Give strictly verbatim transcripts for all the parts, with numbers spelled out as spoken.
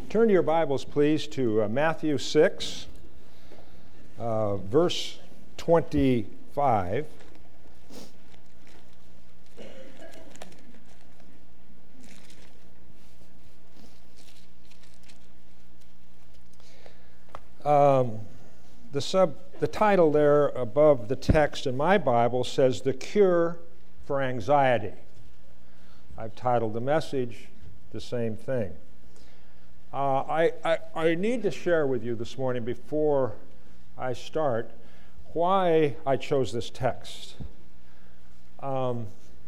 Turn to your Bibles, please, to uh, Matthew six, uh, verse twenty-five. Um, the sub, the title there above the text in my Bible says, "The Cure for Anxiety." I've titled the message the same thing. Uh, I, I, I need to share with you this morning, before I start, why I chose this text. Um,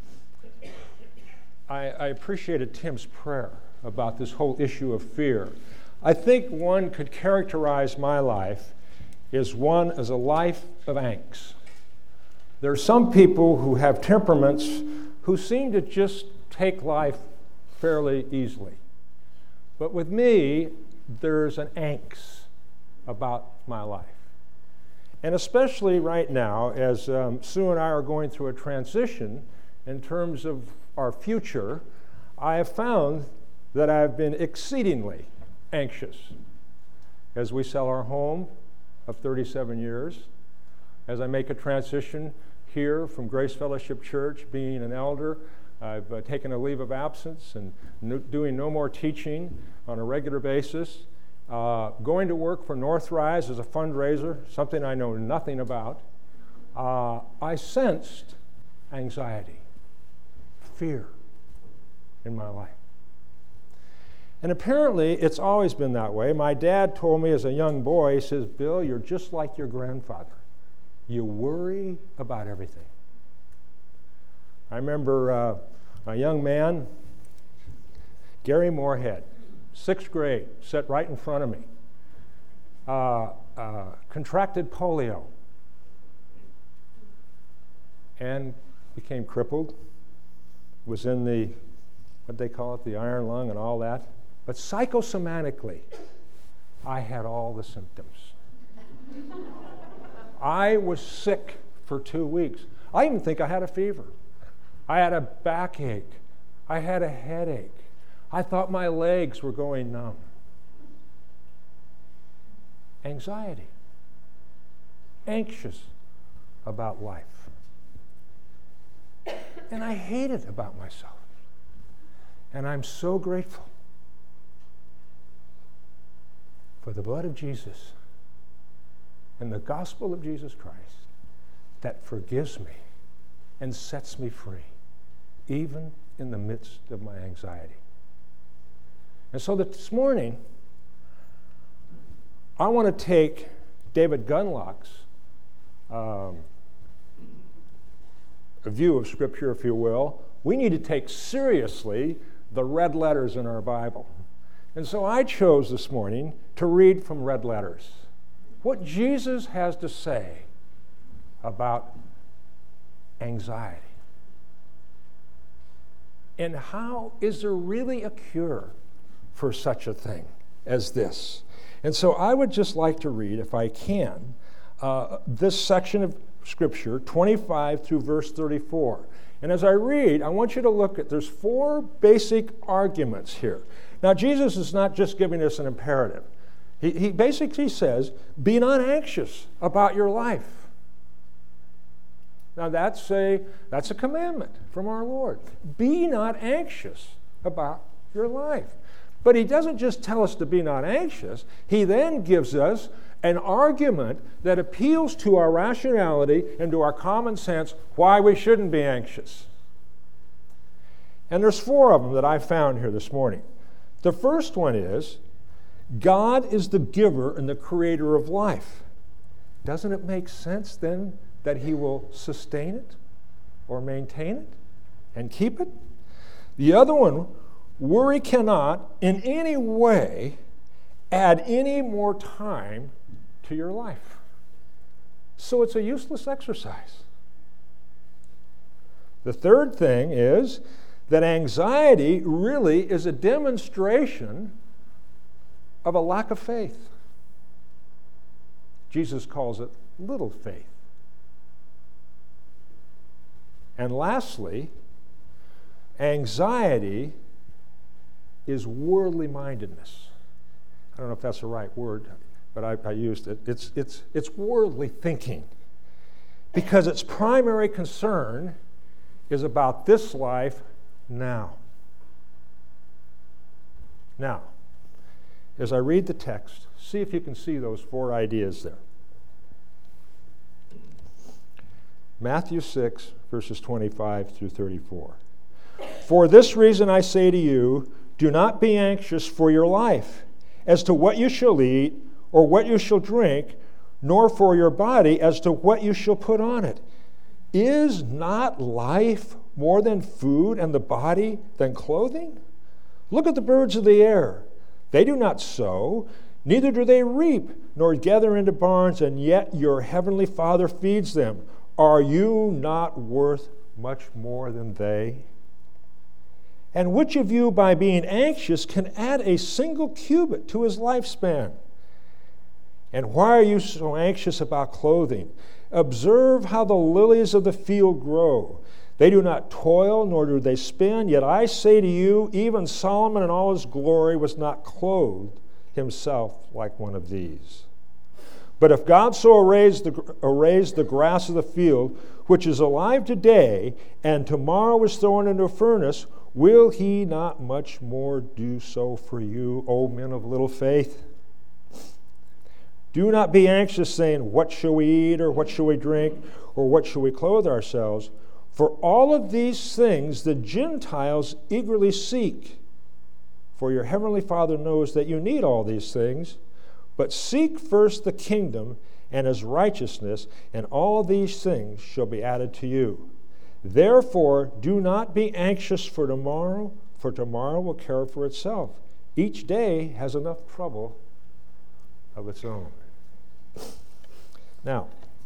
I, I appreciated Tim's prayer about this whole issue of fear. I think one could characterize my life as one as a life of angst. There are some people who have temperaments who seem to just take life fairly easily. But with me, there's an angst about my life. And especially right now, as um, Sue and I are going through a transition in terms of our future, I have found that I've been exceedingly anxious as we sell our home of thirty-seven years, as I make a transition here from Grace Fellowship Church, being an elder. I've uh, taken a leave of absence and no, doing no more teaching on a regular basis. Uh, going to work for Northrise as a fundraiser, something I know nothing about. Uh, I sensed anxiety, fear in my life. And apparently, it's always been that way. My dad told me as a young boy, he says, "Bill, you're just like your grandfather. You worry about everything." I remember uh, a young man, Gary Moorhead, sixth grade, sat right in front of me, uh, uh, contracted polio and became crippled, was in the, what they call it, the iron lung and all that. But psychosomatically, I had all the symptoms. I was sick for two weeks. I even think I had a fever. I had a backache. I had a headache. I thought my legs were going numb. Anxiety. Anxious about life. And I hate it about myself. And I'm so grateful for the blood of Jesus and the gospel of Jesus Christ that forgives me and sets me free, even in the midst of my anxiety. And so this morning, I want to take David Gunlock's um, a view of Scripture, if you will. We need to take seriously the red letters in our Bible. And so I chose this morning to read from red letters what Jesus has to say about anxiety. And how is there really a cure for such a thing as this? And so I would just like to read, if I can, uh, this section of Scripture, twenty-five through verse thirty-four. And as I read, I want you to look at, there's four basic arguments here. Now, Jesus is not just giving us an imperative. He, he basically says, be not anxious about your life. Now, that's a, that's a commandment from our Lord. Be not anxious about your life. But he doesn't just tell us to be not anxious. He then gives us an argument that appeals to our rationality and to our common sense why we shouldn't be anxious. And there's four of them that I found here this morning. The first one is, God is the giver and the creator of life. Doesn't it make sense then that he will sustain it or maintain it and keep it? The other one, worry cannot in any way add any more time to your life. So it's a useless exercise. The third thing is that anxiety really is a demonstration of a lack of faith. Jesus calls it little faith. And lastly, anxiety is worldly mindedness. I don't know if that's the right word, but I, I used it. It's, it's, it's worldly thinking, because its primary concern is about this life now. Now, as I read the text, see if you can see those four ideas there. Matthew six, verses twenty-five through thirty-four. For this reason I say to you, do not be anxious for your life, as to what you shall eat or what you shall drink, nor for your body as to what you shall put on it. Is not life more than food, and the body than clothing? Look at the birds of the air. They do not sow, neither do they reap, nor gather into barns, and yet your heavenly Father feeds them. Are you not worth much more than they? And which of you, by being anxious, can add a single cubit to his lifespan? And why are you so anxious about clothing? Observe how the lilies of the field grow. They do not toil, nor do they spin. Yet I say to you, even Solomon in all his glory was not clothed himself like one of these. But if God so arrays the, arrays the grass of the field, which is alive today, and tomorrow is thrown into a furnace, will he not much more do so for you, O men of little faith? Do not be anxious, saying, what shall we eat, or what shall we drink, or what shall we clothe ourselves? For all of these things the Gentiles eagerly seek. For your heavenly Father knows that you need all these things. But seek first the kingdom and his righteousness, and all these things shall be added to you. Therefore, do not be anxious for tomorrow, for tomorrow will care for itself. Each day has enough trouble of its own. Now,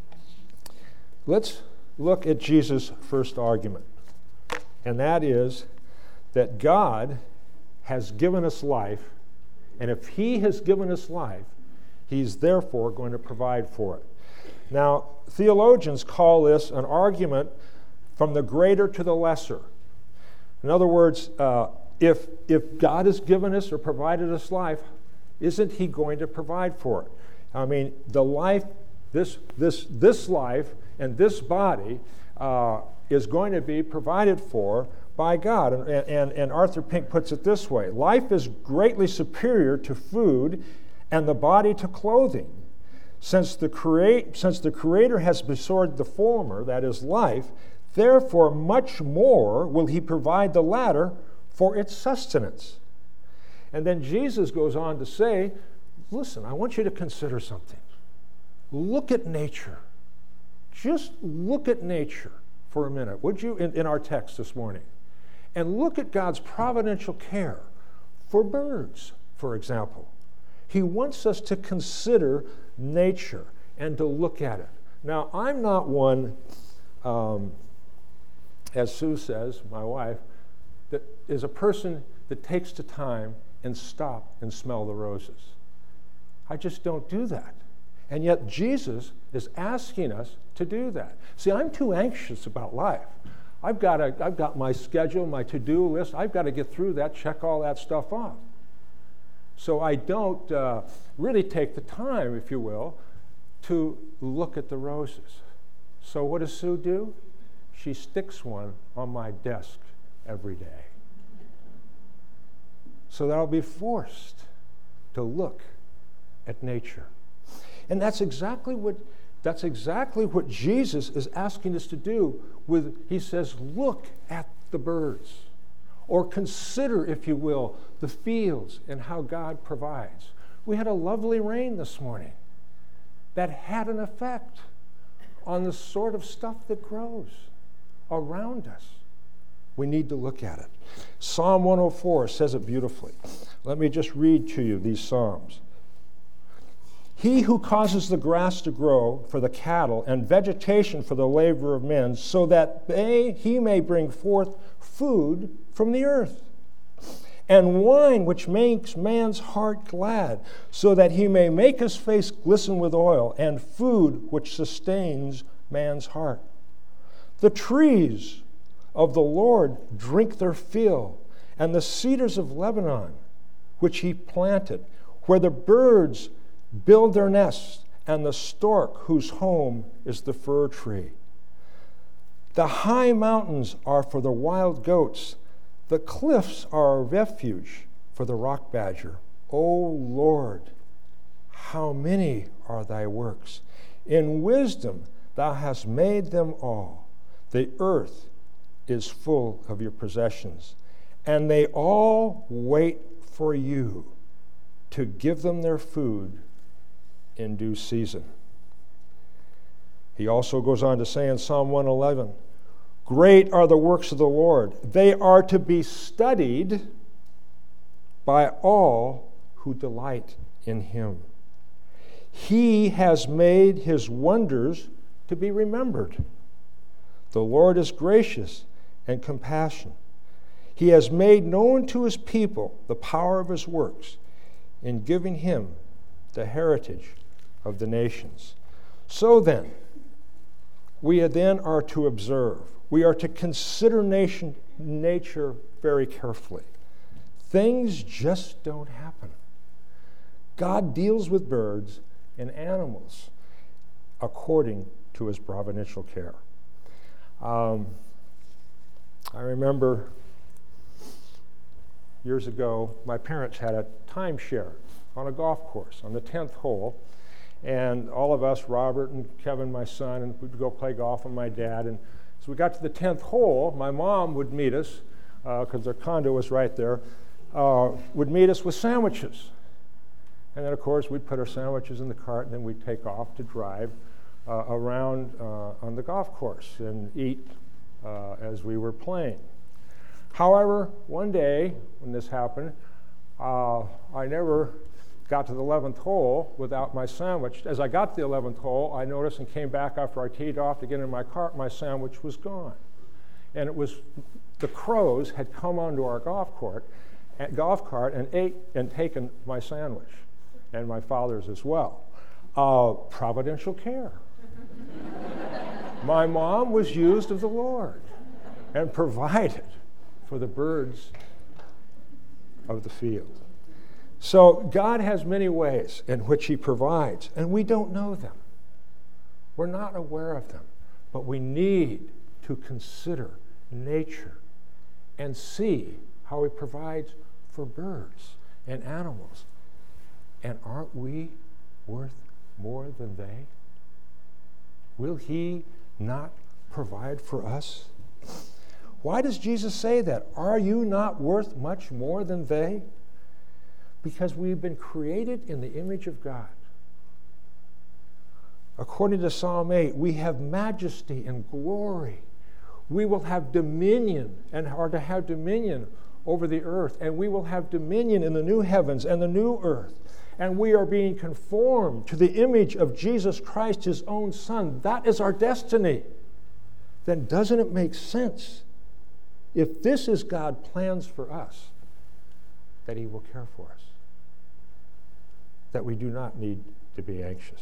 let's look at Jesus' first argument, and that is that God has given us life, and if he has given us life, he's therefore going to provide for it. Now, theologians call this an argument from the greater to the lesser. In other words, uh, if, if God has given us or provided us life, isn't he going to provide for it? I mean, the life, this, this, this life and this body uh, is going to be provided for by God. And, and, and Arthur Pink puts it this way: life is greatly superior to food and the body to clothing. Since the, create, since the Creator has bestowed the former, that is life, therefore much more will he provide the latter for its sustenance. And then Jesus goes on to say, listen, I want you to consider something. Look at nature. Just look at nature for a minute, would you, in, in our text this morning? And look at God's providential care for birds, for example. He wants us to consider nature and to look at it. Now, I'm not one, um, as Sue says, my wife, that is a person that takes the time and stop and smell the roses. I just don't do that. And yet Jesus is asking us to do that. See, I'm too anxious about life. I've got, a, I've got my schedule, my to-do list. I've got to get through that, check all that stuff off. So I don't uh, really take the time, if you will, to look at the roses. So what does Sue do? She sticks one on my desk every day, so that I'll be forced to look at nature. And that's exactly what that's exactly what Jesus is asking us to do with, he says, look at the birds, or consider, if you will, the fields and how God provides. We had a lovely rain this morning that had an effect on the sort of stuff that grows around us. We need to look at it. Psalm one oh four says it beautifully. Let me just read to you these Psalms. He who causes the grass to grow for the cattle and vegetation for the labor of men, so that they, he may bring forth food from the earth, and wine which makes man's heart glad, so that he may make his face glisten with oil, and food which sustains man's heart. The trees of the Lord drink their fill, and the cedars of Lebanon, which he planted, where the birds build their nests, and the stork whose home is the fir tree. The high mountains are for the wild goats. The cliffs are a refuge for the rock badger. O Lord, how many are thy works! In wisdom thou hast made them all. The earth is full of your possessions, and they all wait for you to give them their food in due season. He also goes on to say in Psalm one eleven, great are the works of the Lord. They are to be studied by all who delight in him. He has made his wonders to be remembered. The Lord is gracious and compassionate. He has made known to his people the power of his works in giving him the heritage of the nations. So then, we then are to observe. We are to consider nation, nature very carefully. Things just don't happen. God deals with birds and animals according to his providential care. Um, I remember years ago, my parents had a timeshare on a golf course on the tenth hole. And all of us, Robert and Kevin, my son, and we'd go play golf with my dad. And so we got to the tenth hole. My mom would meet us, because uh, their condo was right there, uh, would meet us with sandwiches. And then, of course, we'd put our sandwiches in the cart, and then we'd take off to drive uh, around uh, on the golf course and eat uh, as we were playing. However, one day when this happened, uh, I never got to the eleventh hole without my sandwich. As I got to the eleventh hole, I noticed and came back after I teed off to get in my cart, my sandwich was gone. And it was, the crows had come onto our golf court, golf cart and ate and taken my sandwich, and my father's as well. Uh, providential care. My mom was used of the Lord and provided for the birds of the field. So God has many ways in which he provides, and we don't know them. We're not aware of them, but we need to consider nature and see how he provides for birds and animals. And aren't we worth more than they? Will he not provide for us? Why does Jesus say that? Are you not worth much more than they? Because we've been created in the image of God. According to Psalm eight, we have majesty and glory. We will have dominion and are to have dominion over the earth, and we will have dominion in the new heavens and the new earth. And we are being conformed to the image of Jesus Christ, his own Son. That is our destiny. Then doesn't it make sense, if this is God's plans for us, that he will care for us? That we do not need to be anxious.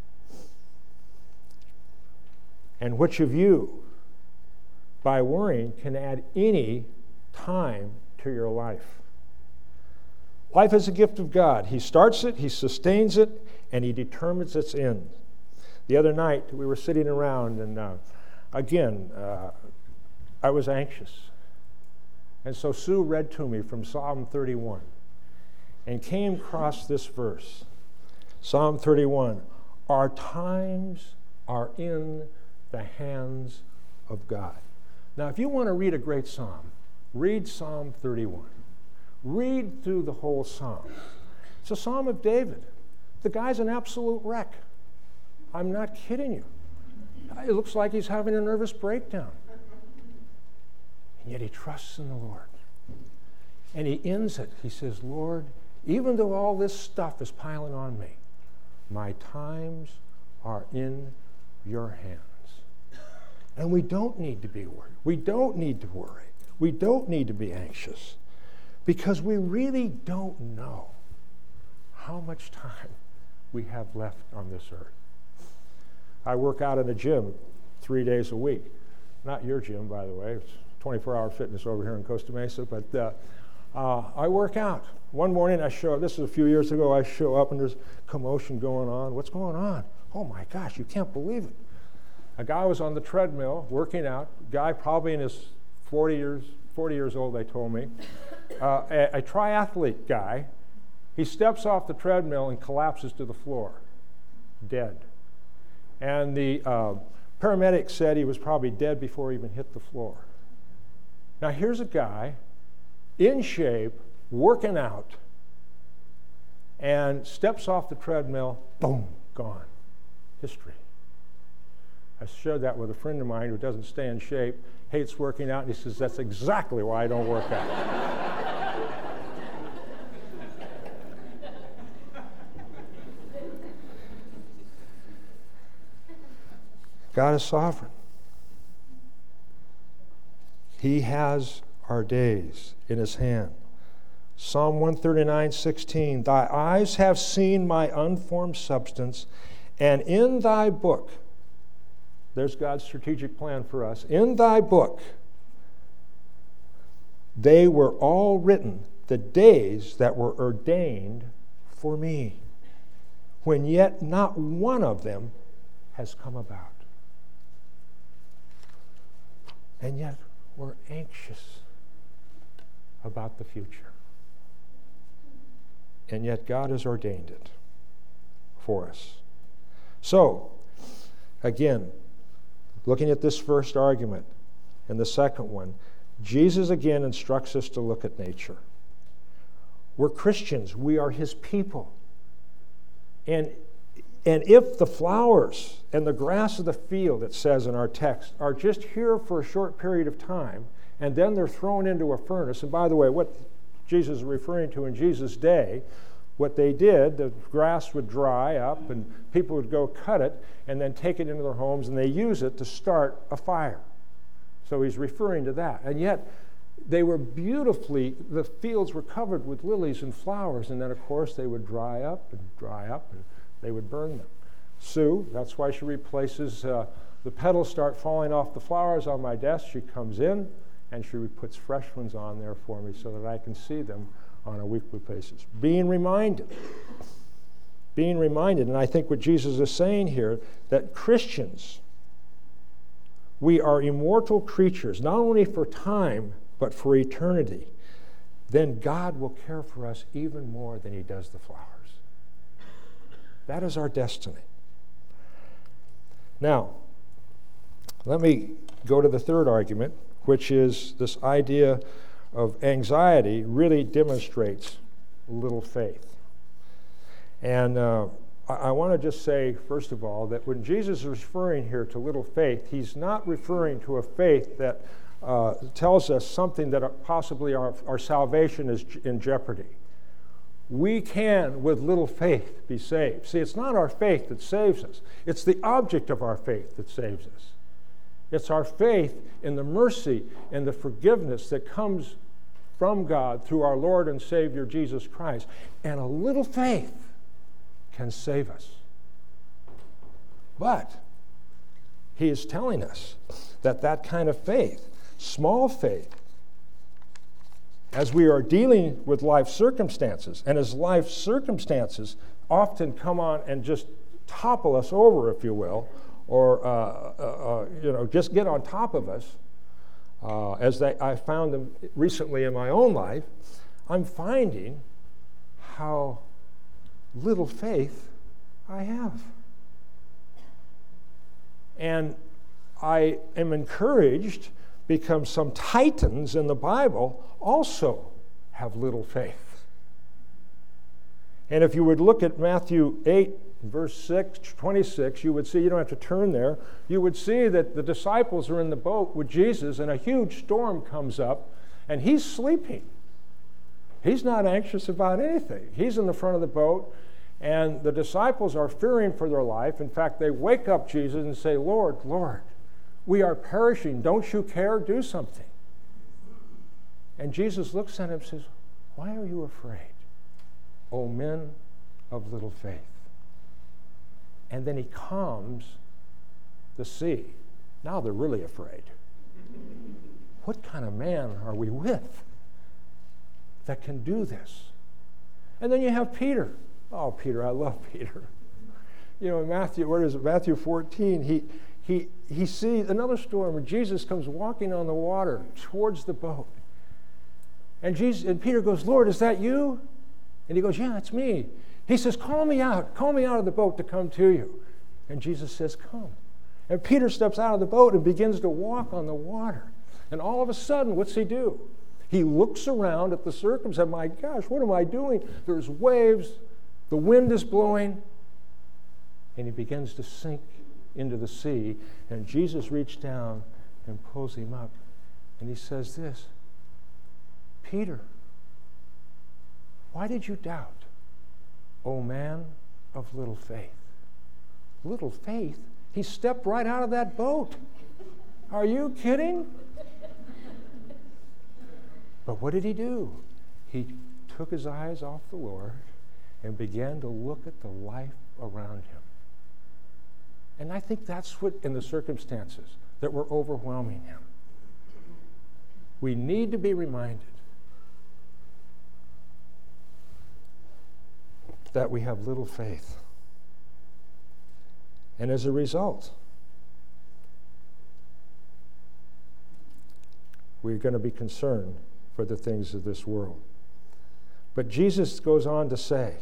And which of you, by worrying, can add any time to your life? Life is a gift of God. He starts it, he sustains it, and he determines its end. The other night, we were sitting around, and uh, again, uh, I was anxious. And so Sue read to me from Psalm thirty-one and came across this verse. Psalm thirty-one, our times are in the hands of God. Now, if you want to read a great psalm, read Psalm thirty-one. Read through the whole psalm. It's a psalm of David. The guy's an absolute wreck. I'm not kidding you. It looks like he's having a nervous breakdown. And yet he trusts in the Lord. And he ends it. He says, Lord, even though all this stuff is piling on me, my times are in your hands. And we don't need to be worried. We don't need to worry. We don't need to be anxious, because we really don't know how much time we have left on this earth. I work out in a gym three days a week. Not your gym, by the way. It's twenty-four hour fitness over here in Costa Mesa. But uh, Uh, I work out. One morning I show up, this is a few years ago, I show up and there's commotion going on. What's going on? Oh my gosh, you can't believe it. A guy was on the treadmill working out, guy probably in his forty years, forty years old, they told me, uh, a, a triathlete guy. He steps off the treadmill and collapses to the floor, dead. And the uh, paramedic said he was probably dead before he even hit the floor. Now here's a guy in shape, working out, and steps off the treadmill, boom, gone. History. I shared that with a friend of mine who doesn't stay in shape, hates working out, and he says, that's exactly why I don't work out. God is sovereign. He has our days in his hand. Psalm one thirty-nine, sixteen, thy eyes have seen my unformed substance, and in thy book, there's God's strategic plan for us, in thy book, they were all written, the days that were ordained for me, when yet not one of them has come about. And yet we're anxious about the future. And yet God has ordained it for us. So, again, looking at this first argument and the second one, Jesus again instructs us to look at nature. We're Christians. We are his people. And, and if the flowers and the grass of the field, it says in our text, are just here for a short period of time, and then they're thrown into a furnace, and by the way, what Jesus is referring to in Jesus' day, what they did, the grass would dry up and people would go cut it and then take it into their homes and they use it to start a fire. So he's referring to that. And yet they were beautifully, the fields were covered with lilies and flowers, and then of course they would dry up and dry up and they would burn them. Sue, that's why she replaces, uh, the petals start falling off the flowers on my desk. She comes in and she puts fresh ones on there for me so that I can see them on a weekly basis. Being reminded. Being reminded. And I think what Jesus is saying here, that Christians, we are immortal creatures, not only for time, but for eternity. Then God will care for us even more than he does the flowers. That is our destiny. Now, let me go to the third argument, which is this idea of anxiety really demonstrates little faith. And uh, I, I want to just say, first of all, that when Jesus is referring here to little faith, he's not referring to a faith that uh, tells us something that possibly our, our salvation is in jeopardy. We can, with little faith, be saved. See, it's not our faith that saves us. It's the object of our faith that saves us. It's our faith in the mercy and the forgiveness that comes from God through our Lord and Savior Jesus Christ. And a little faith can save us. But he is telling us that that kind of faith, small faith, as we are dealing with life circumstances, and as life circumstances often come on and just topple us over, if you will, or uh, uh, uh, you know, just get on top of us, uh, as they, I found them recently in my own life, I'm finding how little faith I have. And I am encouraged because some titans in the Bible also have little faith. And if you would look at Matthew eight, verse six, twenty-six, you would see, you don't have to turn there, you would see that the disciples are in the boat with Jesus and a huge storm comes up and he's sleeping. He's not anxious about anything. He's in the front of the boat and the disciples are fearing for their life. In fact, they wake up Jesus and say, Lord, Lord, we are perishing. Don't you care? Do something. And Jesus looks at him and says, why are you afraid, O men of little faith? And then he calms the sea. Now they're really afraid. What kind of man are we with? that can do this. And then you have Peter. Oh, Peter, I love Peter. You know, in Matthew, where is it? Matthew fourteen, he he he sees another storm where Jesus comes walking on the water towards the boat. And Jesus and Peter goes, Lord, is that you? And he goes, yeah, it's me. He says, call me out. Call me out of the boat to come to you. And Jesus says, come. And Peter steps out of the boat and begins to walk on the water. And all of a sudden, what's he do? He looks around at the circumstances. My gosh, what am I doing? There's waves. The wind is blowing. And he begins to sink into the sea. And Jesus reached down and pulls him up. And he says this, Peter, why did you doubt, O man of little faith? Little faith? He stepped right out of that boat. Are you kidding? But what did he do? He took his eyes off the Lord and began to look at the life around him. And I think that's what, in the circumstances that were overwhelming him, we need to be reminded that we have little faith. And as a result, we're going to be concerned for the things of this world. But Jesus goes on to say,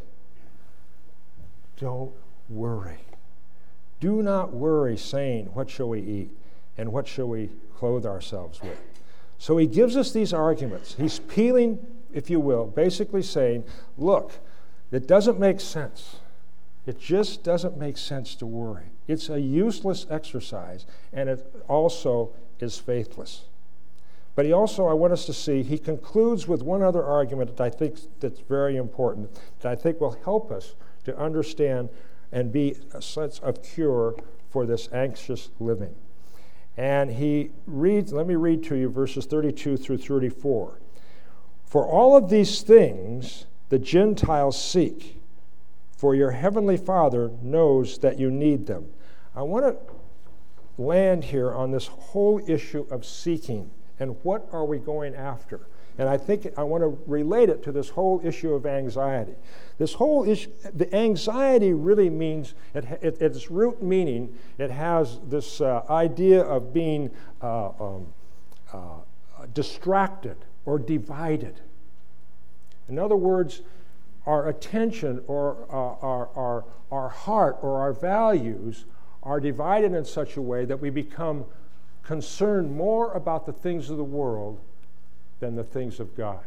don't worry. Do not worry, saying, what shall we eat? And what shall we clothe ourselves with? So he gives us these arguments. He's peeling, if you will, basically saying, look, it doesn't make sense. It just doesn't make sense to worry. It's a useless exercise, and it also is faithless. But he also, I want us to see, he concludes with one other argument that I think that's very important, that I think will help us to understand and be a sense of cure for this anxious living. And he reads, let me read to you verses thirty-two through thirty-four. For all of these things the Gentiles seek, for your heavenly Father knows that you need them. I want to land here on this whole issue of seeking and what are we going after. And I think I want to relate it to this whole issue of anxiety. This whole issue, the anxiety really means, it, it, its root meaning, it has this uh, idea of being uh, um, uh, distracted or divided. In other words, our attention or uh, our, our, our heart or our values are divided in such a way that we become concerned more about the things of the world than the things of God.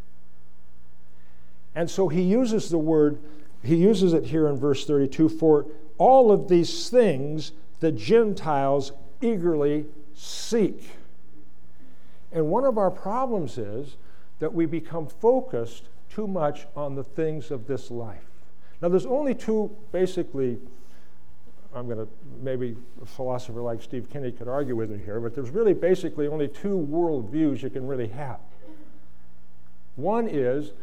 And so he uses the word, he uses it here in verse thirty-two, for all of these things the Gentiles eagerly seek. And one of our problems is that we become focused too much on the things of this life. Now there's only two, basically, I'm going to, maybe a philosopher like Steve Kinney could argue with me here, but there's really basically only two worldviews you can really have. One is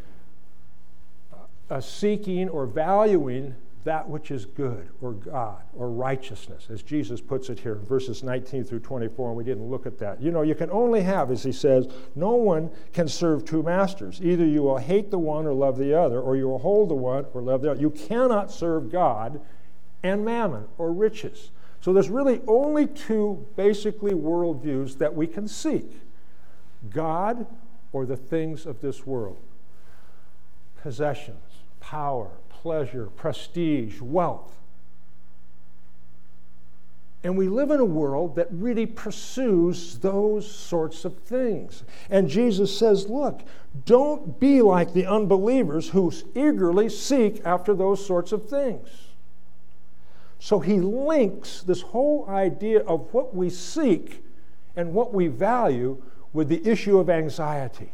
a seeking or valuing that which is good or God or righteousness, as Jesus puts it here in verses nineteen through twenty-four, and we didn't look at that. You know, you can only have, as he says, no one can serve two masters. Either you will hate the one or love the other, or you will hold the one or love the other. You cannot serve God and mammon or riches. So there's really only two basically worldviews that we can seek: God or the things of this world. Possessions, power, pleasure, prestige, wealth. And we live in a world that really pursues those sorts of things. And Jesus says, look, don't be like the unbelievers who eagerly seek after those sorts of things. So he links this whole idea of what we seek and what we value with the issue of anxiety.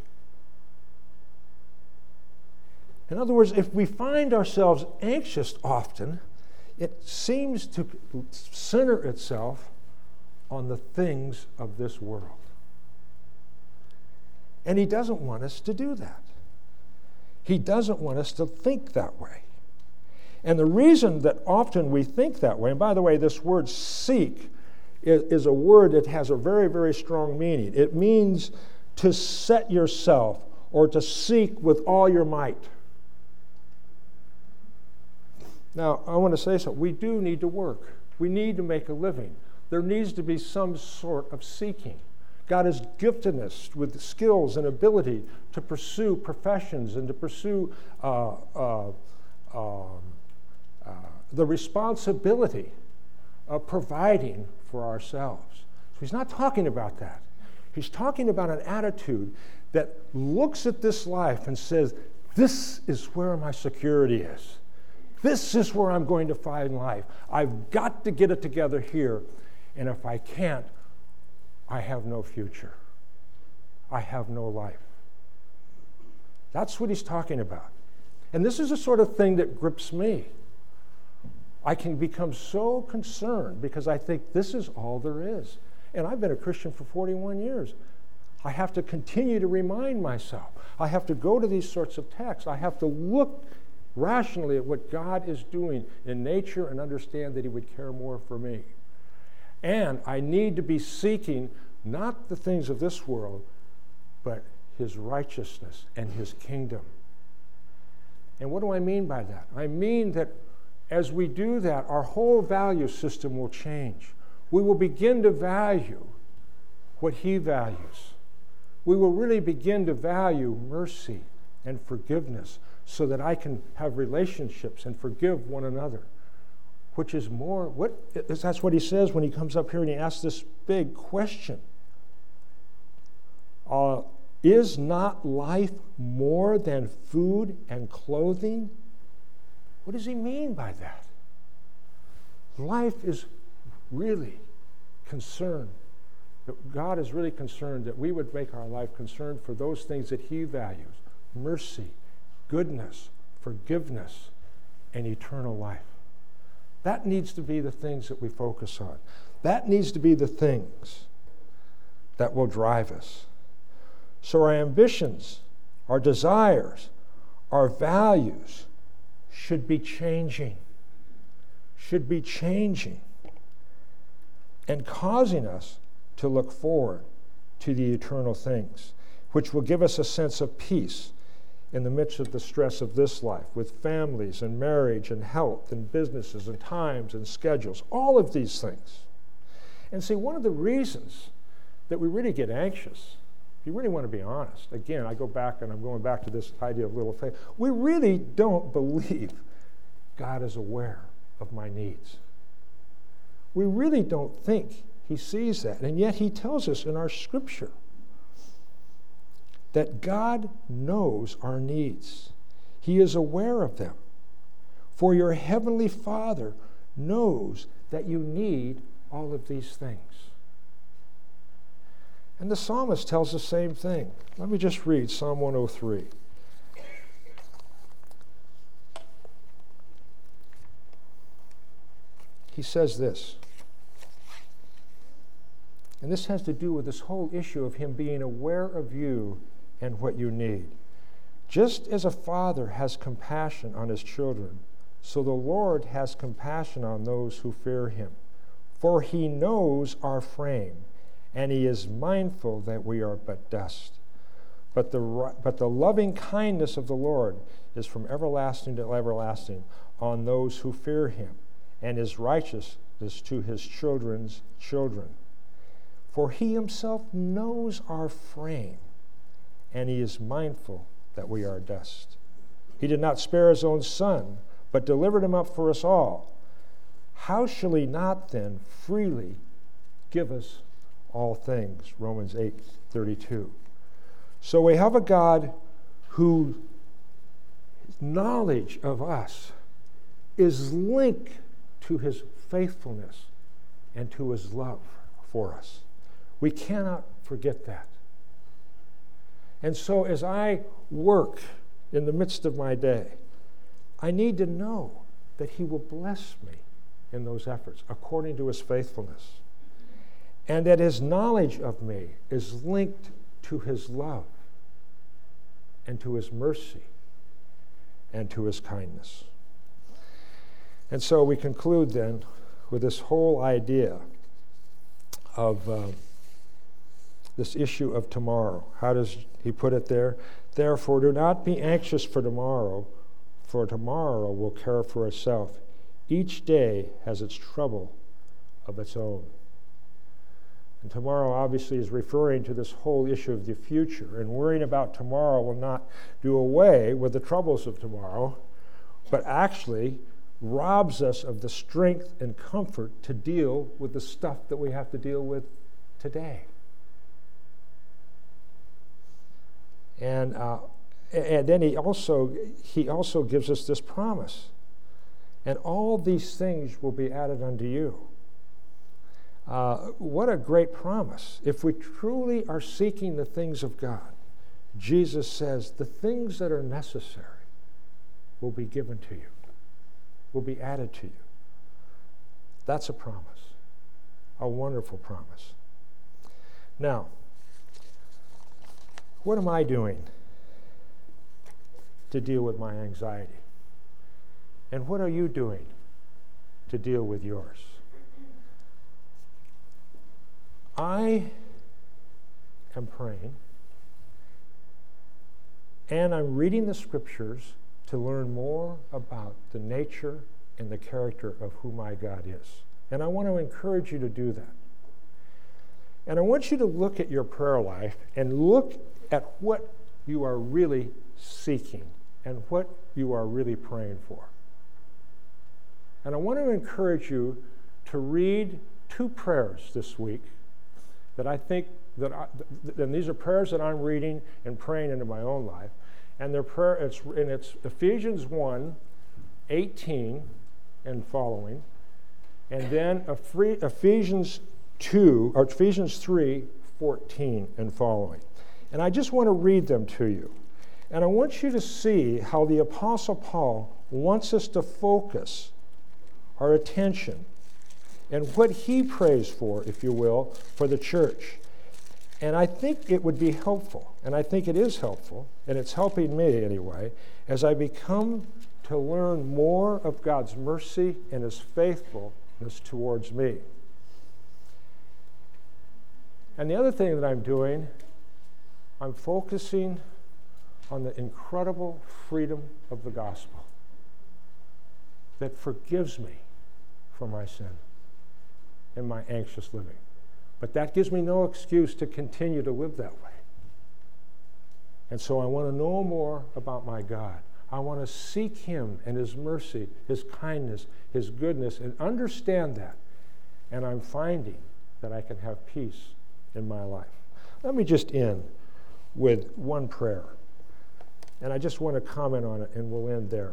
In other words, if we find ourselves anxious often, it seems to center itself on the things of this world. And he doesn't want us to do that. He doesn't want us to think that way. And the reason that often we think that way, and by the way, this word seek is, is a word that has a very, very strong meaning. It means to set yourself or to seek with all your might. Now, I want to say something. We do need to work. We need to make a living. There needs to be some sort of seeking. God has gifted us with skills and ability to pursue professions and to pursue uh, uh, um, uh, the responsibility of providing for ourselves. So he's not talking about that. He's talking about an attitude that looks at this life and says, this is where my security is. This is where I'm going to find life. I've got to get it together here. And if I can't, I have no future. I have no life. That's what he's talking about. And this is the sort of thing that grips me. I can become so concerned because I think this is all there is. And I've been a Christian for forty-one years. I have to continue to remind myself. I have to go to these sorts of texts. I have to look rationally at what God is doing in nature and understand that he would care more for me. And I need to be seeking not the things of this world, but his righteousness and his kingdom. And what do I mean by that? I mean that as we do that, our whole value system will change. We will begin to value what he values. We will really begin to value mercy and forgiveness so that I can have relationships and forgive one another, which is more, what, that's what he says when he comes up here and he asks this big question. Uh, is not life more than food and clothing? What does he mean by that? Life is really concerned, that God is really concerned that we would make our life concerned for those things that he values: mercy, goodness, forgiveness, and eternal life. That needs to be the things that we focus on. That needs to be the things that will drive us. So our ambitions, our desires, our values should be changing, should be changing, and causing us to look forward to the eternal things, which will give us a sense of peace in the midst of the stress of this life, with families and marriage and health and businesses and times and schedules, all of these things. And see, one of the reasons that we really get anxious, if you really want to be honest, again, I go back and I'm going back to this idea of little faith, we really don't believe God is aware of my needs. We really don't think he sees that, and yet he tells us in our scripture that God knows our needs. He is aware of them. For your heavenly Father knows that you need all of these things. And the psalmist tells the same thing. Let me just read Psalm one oh three. He says this, and this has to do with this whole issue of him being aware of you and what you need. Just as a father has compassion on his children, so the Lord has compassion on those who fear him. For he knows our frame, and he is mindful that we are but dust. But the, but the loving kindness of the Lord is from everlasting to everlasting on those who fear him, and his righteousness to his children's children. For he himself knows our frame, and he is mindful that we are dust. He did not spare his own son, but delivered him up for us all. How shall he not then freely give us all things? Romans eight thirty-two. So we have a God whose knowledge of us is linked to his faithfulness and to his love for us. We cannot forget that. And so as I work in the midst of my day, I need to know that he will bless me in those efforts according to his faithfulness, and that his knowledge of me is linked to his love and to his mercy and to his kindness. And so we conclude then with this whole idea of uh, this issue of tomorrow. How does he put it there? Therefore, do not be anxious for tomorrow, for tomorrow will care for itself. Each day has its trouble of its own. And tomorrow obviously is referring to this whole issue of the future, and worrying about tomorrow will not do away with the troubles of tomorrow, but actually robs us of the strength and comfort to deal with the stuff that we have to deal with today. And uh, and then he also he also gives us this promise. And all these things will be added unto you. Uh, what a great promise. If we truly are seeking the things of God, Jesus says the things that are necessary will be given to you, will be added to you. That's a promise, a wonderful promise. Now, what am I doing to deal with my anxiety? And what are you doing to deal with yours? I am praying, and I'm reading the scriptures to learn more about the nature and the character of who my God is. And I want to encourage you to do that. And I want you to look at your prayer life and look at what you are really seeking and what you are really praying for. And I want to encourage you to read two prayers this week that I think that, I, and these are prayers that I'm reading and praying into my own life. And their prayer, it's, and it's Ephesians one, eighteen and following, and then Ephesians two, or Ephesians three, fourteen and following. And I just want to read them to you. And I want you to see how the Apostle Paul wants us to focus our attention and what he prays for, if you will, for the church. And I think it would be helpful, and I think it is helpful, and it's helping me anyway, as I become to learn more of God's mercy and his faithfulness towards me. And the other thing that I'm doing, I'm focusing on the incredible freedom of the gospel that forgives me for my sin and my anxious living. But that gives me no excuse to continue to live that way. And so I want to know more about my God. I want to seek him and his mercy, his kindness, his goodness, and understand that. And I'm finding that I can have peace in my life. Let me just end with one prayer. And I just want to comment on it, and we'll end there.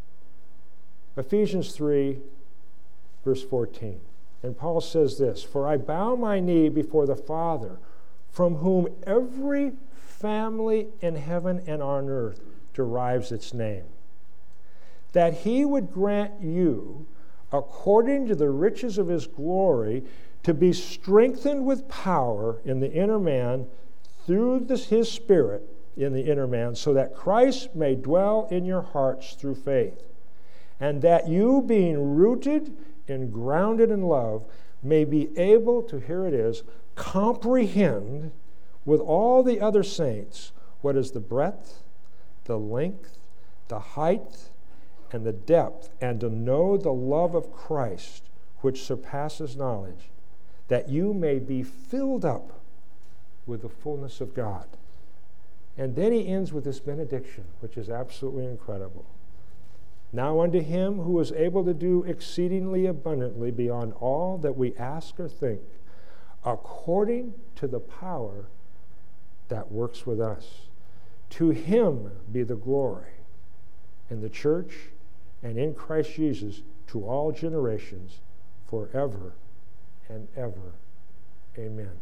Ephesians three, verse fourteen. And Paul says this, "For I bow my knee before the Father, from whom every family in heaven and on earth derives its name, that he would grant you, according to the riches of his glory, to be strengthened with power in the inner man through this, his Spirit in the inner man, so that Christ may dwell in your hearts through faith, and that you, being rooted and grounded in love, may be able to," here it is, "comprehend with all the other saints what is the breadth, the length, the height, and the depth, and to know the love of Christ, which surpasses knowledge, that you may be filled up with the fullness of God." And then he ends with this benediction, which is absolutely incredible. "Now unto him who is able to do exceedingly abundantly beyond all that we ask or think, according to the power that works with us, to him be the glory in the church and in Christ Jesus to all generations, forever and ever. Amen."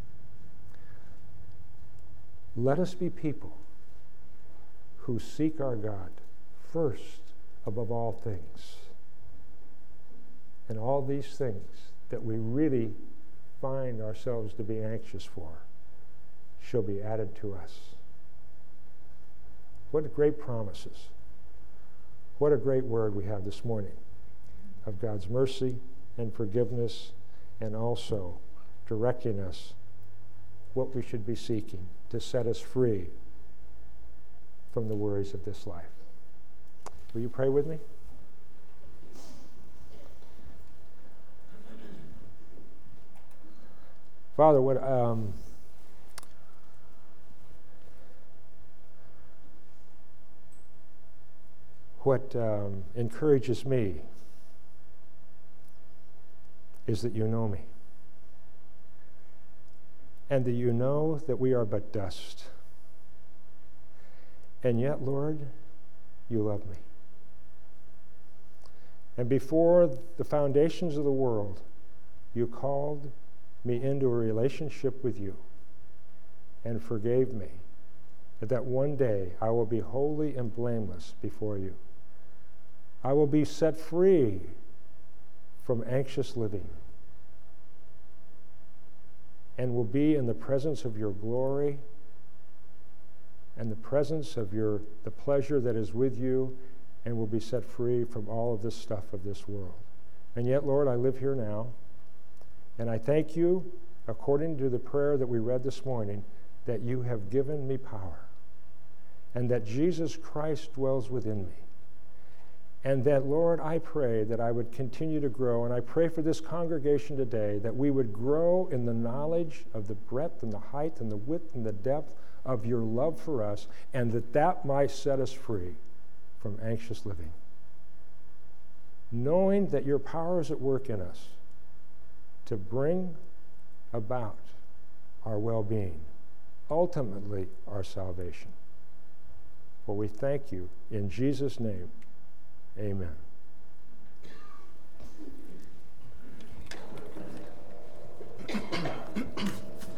Let us be people who seek our God first above all things. And all these things that we really find ourselves to be anxious for shall be added to us. What great promises. What a great word we have this morning of God's mercy and forgiveness, and also directing us what we should be seeking to set us free from the worries of this life. Will you pray with me? Father, what um, what um, encourages me is that you know me, and that you know that we are but dust. And yet, Lord, you love me. And before the foundations of the world, you called me into a relationship with you and forgave me, and that one day I will be holy and blameless before you. I will be set free from anxious living and will be in the presence of your glory and the presence of your the pleasure that is with you, and will be set free from all of this stuff of this world. And yet, Lord, I live here now, and I thank you, according to the prayer that we read this morning, that you have given me power, and that Jesus Christ dwells within me. And that, Lord, I pray that I would continue to grow, and I pray for this congregation today that we would grow in the knowledge of the breadth and the height and the width and the depth of your love for us, and that that might set us free from anxious living. Knowing that your power is at work in us to bring about our well-being, ultimately our salvation. For we thank you in Jesus' name. Amen.